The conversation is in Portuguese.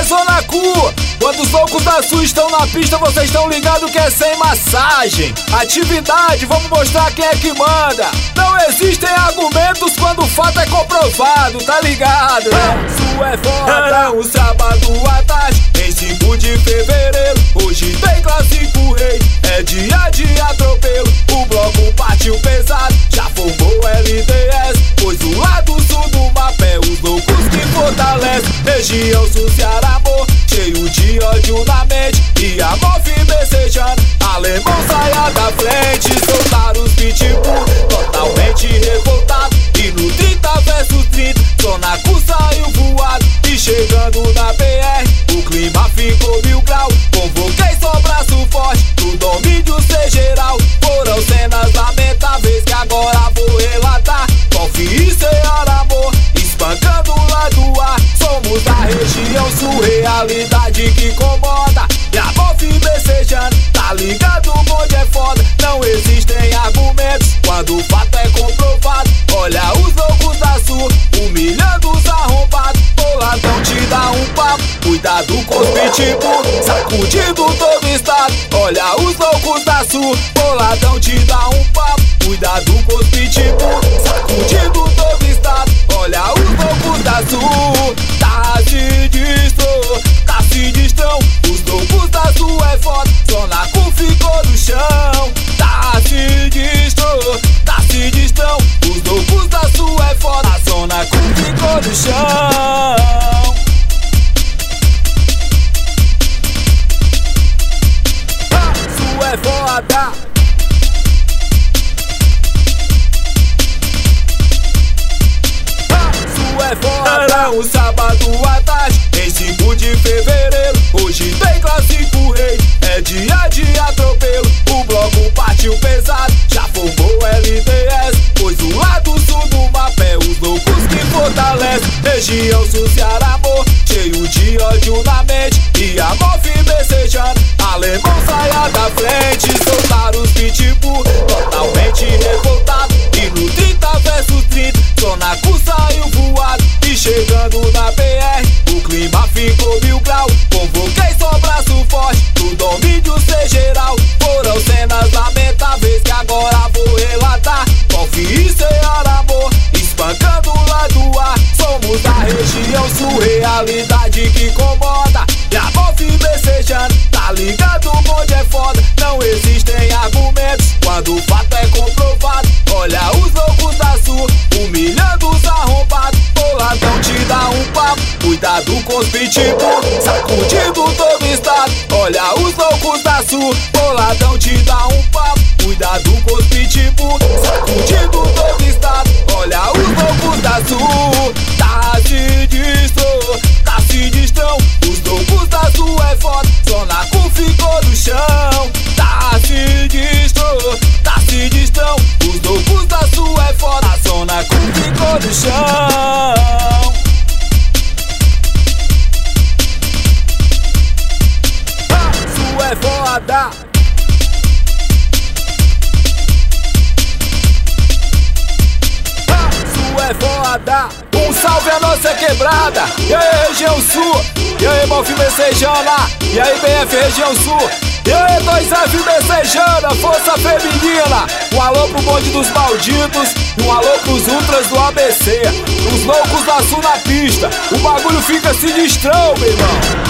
Zona Cu. Quando os loucos da Sul estão na pista, vocês estão ligados que é sem massagem. Atividade, vamos mostrar quem é que manda. Não existem argumentos quando o fato é comprovado, tá ligado? Sul é foda. Era um sábado à tarde, em 5 de fevereiro. Hoje tem Clássico Rei, é dia de atropelo. O bloco partiu pesado, já formou LDS. Pois o lado sul do mapa é os loucos que fortalecem. Região sul, Ceará, amor, cheio de ódio na mente e a mof becejando. Alemão saia da frente, soltaram os pitbull totalmente revoltado. E no 30 versus 30, Zona Cu saiu voado. E chegando na BR, o clima ficou 1000 graus. Convoquei só braço forte, no domínio ser geral. Foram cenas lamentáveis que agora vou relatar. Confie e Ceará, amor, espancando lá do ar. Somos da região sul, realidade que incomoda. E a mof becejando, tá ligado, o bonde é foda. Não existem argumentos quando o fato é comprovado. Olha os loucos da Sul, humilhando os arrombados. Boladão te dá um papo, cuidado com os pitbull, sacudindo todo estado. Olha os loucos da Sul, boladão te dá um papo, cuidado com os pitbull, sacudindo todo estado. Olha os loucos da Sul, tá sinistrão. Os loucos da Sul é foda, Zona Cu ficou no chão. Tá sinistrão. Os loucos da Sul é foda, a Zona Cu ficou no chão. Sul é foda. Era um sábado à tarde, em 5 de fevereiro. Hoje tem Clássico Rei, é dia de atropelo. O bloco partiu pesado, já formou LDS. Pois o lado sul do mapa é os loucos que fortalecem. Região sul, Ceará, amor, cheio de ódio na mente e a mof becejando. Alemão saia da frente, soltaram os pitbull totalmente revoltado. E no 30 versus 30, Zona Cu saiu voado. E chegando na BR, o clima ficou 1000 graus. Convoquei só braço forte, no domínio ser geral. Foram cenas lamentáveis que agora vou relatar. Confie e Ceará, amor, espancando lá do ar. Somos da região sul, realidade que incomoda. E a mof becejando, tá ligado, o bonde é foda. Não existem argumentos quando o fato é comprovado. Olha os loucos da Sul, humilhando os arrombados. Boladão te dá um papo, cuidado com os pitbull, sacudindo todo estado. Olha os loucos da Sul, boladão te dá um papo, cuidado com os pitbull, sacudindo todo estado. Olha os loucos da Sul, tá sinistrão. Os loucos da Sul é foda, Zona Cu ficou no chão. Tá sinistrão. Os loucos da Sul é foda, a Zona Cu ficou no chão. Sul é foda. Sul é foda. Um salve a nossa quebrada. E aí, região sul. E aí, mof becejana. E aí, BF região sul. E aí, 2F becejana, força feminina. Um alô pro bonde dos malditos. E um alô pros ultras do ABC. Os loucos da Sul na pista. O bagulho fica sinistrão, meu irmão.